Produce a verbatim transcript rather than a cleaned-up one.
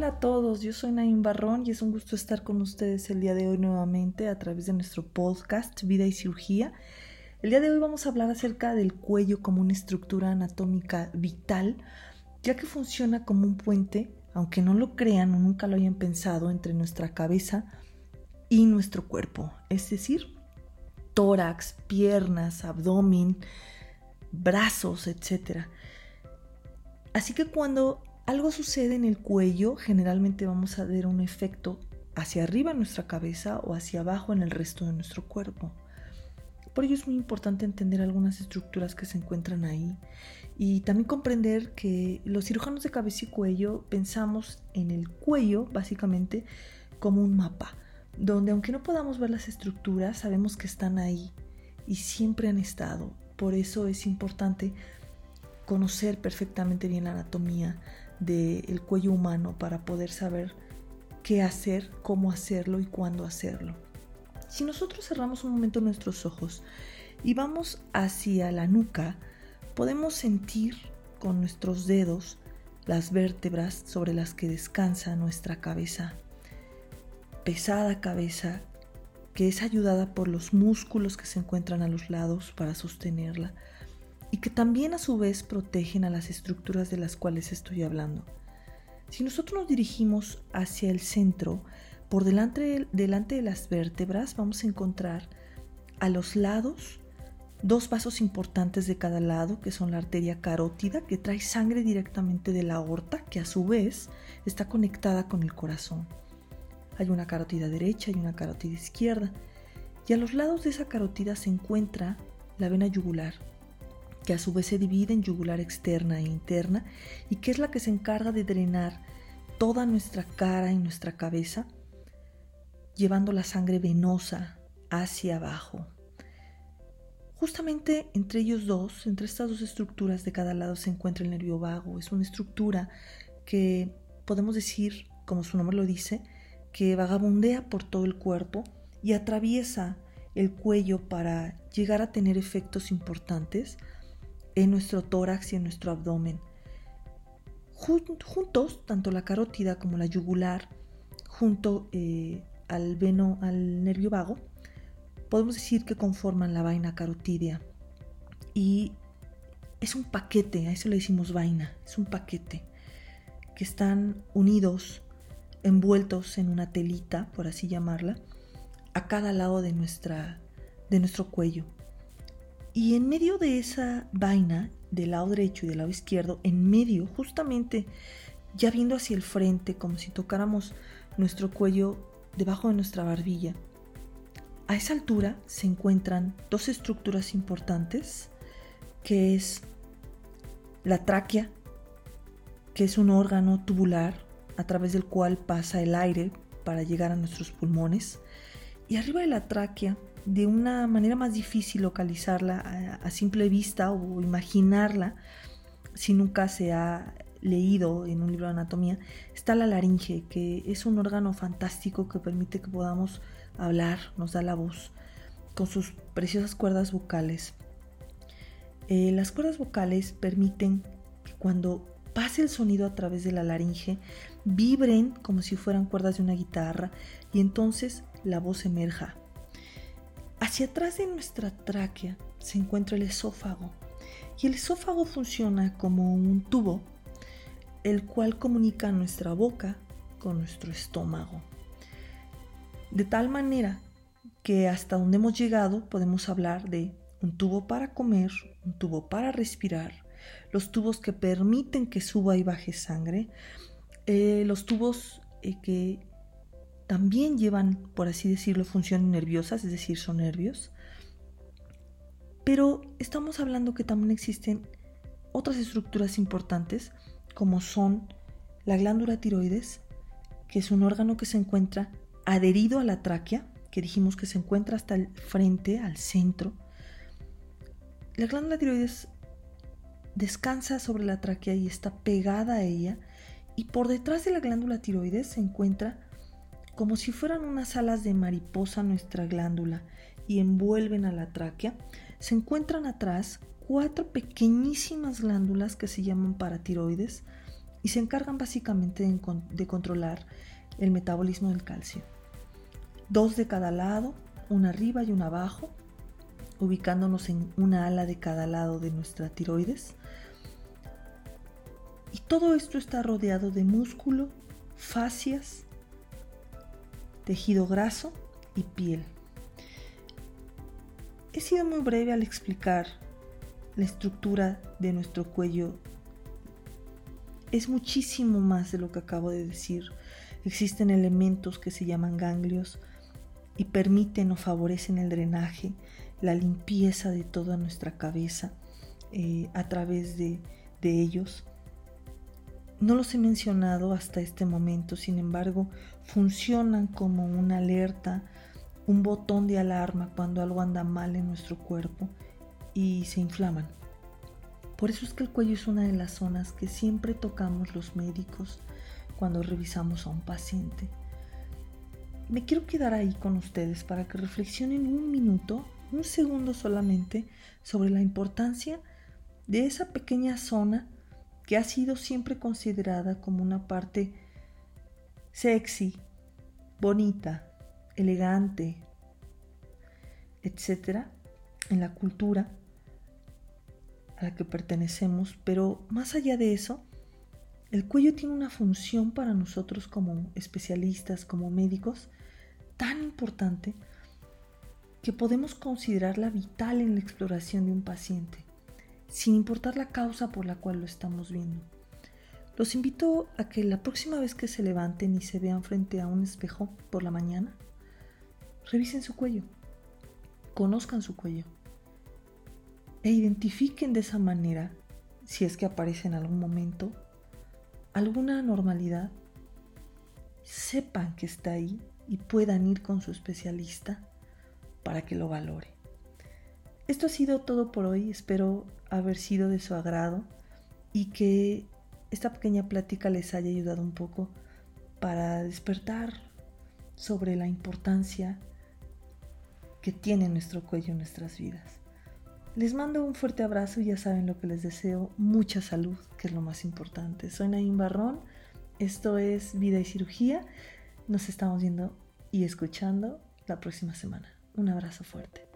Hola a todos, yo soy Naim Barrón y es un gusto estar con ustedes el día de hoy nuevamente a través de nuestro podcast Vida y Cirugía. El día de hoy vamos a hablar acerca del cuello como una estructura anatómica vital, ya que funciona como un puente, aunque no lo crean o nunca lo hayan pensado, entre nuestra cabeza y nuestro cuerpo, es decir, tórax, piernas, abdomen, brazos, etcétera. Así que cuando algo sucede en el cuello, generalmente vamos a ver un efecto hacia arriba en nuestra cabeza o hacia abajo en el resto de nuestro cuerpo. Por ello es muy importante entender algunas estructuras que se encuentran ahí y también comprender que los cirujanos de cabeza y cuello pensamos en el cuello básicamente como un mapa, donde aunque no podamos ver las estructuras, sabemos que están ahí y siempre han estado. Por eso es importante conocer perfectamente bien la anatomía del cuello humano para poder saber qué hacer, cómo hacerlo y cuándo hacerlo. Si nosotros cerramos un momento nuestros ojos y vamos hacia la nuca, podemos sentir con nuestros dedos las vértebras sobre las que descansa nuestra cabeza. Pesada cabeza que es ayudada por los músculos que se encuentran a los lados para sostenerla y que también a su vez protegen a las estructuras de las cuales estoy hablando. Si nosotros nos dirigimos hacia el centro, por delante, delante de las vértebras vamos a encontrar a los lados dos vasos importantes de cada lado, que son la arteria carótida, que trae sangre directamente de la aorta, que a su vez está conectada con el corazón. Hay una carótida derecha y una carótida izquierda, y a los lados de esa carótida se encuentra la vena yugular, que a su vez se divide en yugular externa e interna y que es la que se encarga de drenar toda nuestra cara y nuestra cabeza, llevando la sangre venosa hacia abajo. Justamente entre ellos dos, entre estas dos estructuras de cada lado se encuentra el nervio vago. Es una estructura que podemos decir, como su nombre lo dice, que vagabundea por todo el cuerpo y atraviesa el cuello para llegar a tener efectos importantes en nuestro tórax y en nuestro abdomen. Juntos, tanto la carótida como la yugular, junto eh, al veno, al nervio vago, podemos decir que conforman la vaina carotídea. Y es un paquete, a eso le decimos vaina, es un paquete, que están unidos, envueltos en una telita, por así llamarla, a cada lado de, nuestra, de nuestro cuello. Y en medio de esa vaina, del lado derecho y del lado izquierdo, en medio, justamente ya viendo hacia el frente, como si tocáramos nuestro cuello debajo de nuestra barbilla, a esa altura se encuentran dos estructuras importantes, que es la tráquea, que es un órgano tubular a través del cual pasa el aire para llegar a nuestros pulmones, y arriba de la tráquea, de una manera más difícil localizarla a, a simple vista o imaginarla si nunca se ha leído en un libro de anatomía, está la laringe, que es un órgano fantástico que permite que podamos hablar, nos da la voz con sus preciosas cuerdas vocales. Eh, las cuerdas vocales permiten que cuando pase el sonido a través de la laringe vibren como si fueran cuerdas de una guitarra y entonces la voz emerja. Hacia atrás de nuestra tráquea se encuentra el esófago y el esófago funciona como un tubo el cual comunica nuestra boca con nuestro estómago. De tal manera que hasta donde hemos llegado podemos hablar de un tubo para comer, un tubo para respirar, los tubos que permiten que suba y baje sangre, eh, los tubos eh, que también llevan, por así decirlo, funciones nerviosas, es decir, son nervios. Pero estamos hablando que también existen otras estructuras importantes, como son la glándula tiroides, que es un órgano que se encuentra adherido a la tráquea, que dijimos que se encuentra hasta el frente, al centro. La glándula tiroides descansa sobre la tráquea y está pegada a ella, y por detrás de la glándula tiroides se encuentra como si fueran unas alas de mariposa nuestra glándula y envuelven a la tráquea. Se encuentran atrás cuatro pequeñísimas glándulas que se llaman paratiroides y se encargan básicamente de, de controlar el metabolismo del calcio. Dos de cada lado, una arriba y una abajo, ubicándonos en una ala de cada lado de nuestra tiroides. Y todo esto está rodeado de músculo, fascias, tejido graso y piel. He sido muy breve al explicar la estructura de nuestro cuello. Es muchísimo más de lo que acabo de decir. Existen elementos que se llaman ganglios y permiten o favorecen el drenaje, la limpieza de toda nuestra cabeza eh, a través de, de ellos. No los he mencionado hasta este momento, sin embargo, funcionan como una alerta, un botón de alarma cuando algo anda mal en nuestro cuerpo y se inflaman. Por eso es que el cuello es una de las zonas que siempre tocamos los médicos cuando revisamos a un paciente. Me quiero quedar ahí con ustedes para que reflexionen un minuto, un segundo solamente, sobre la importancia de esa pequeña zona que ha sido siempre considerada como una parte sexy, bonita, elegante, etcétera, en la cultura a la que pertenecemos. Pero más allá de eso, el cuello tiene una función para nosotros como especialistas, como médicos, tan importante que podemos considerarla vital en la exploración de un paciente, sin importar la causa por la cual lo estamos viendo. Los invito a que la próxima vez que se levanten y se vean frente a un espejo por la mañana, revisen su cuello, conozcan su cuello e identifiquen de esa manera, si es que aparece en algún momento, alguna anormalidad. Sepan que está ahí y puedan ir con su especialista para que lo valore. Esto ha sido todo por hoy. Espero haber sido de su agrado y que esta pequeña plática les haya ayudado un poco para despertar sobre la importancia que tiene nuestro cuello en nuestras vidas. Les mando un fuerte abrazo y ya saben lo que les deseo, mucha salud, que es lo más importante. Soy Naim Barrón, esto es Vida y Cirugía. Nos estamos viendo y escuchando la próxima semana. Un abrazo fuerte.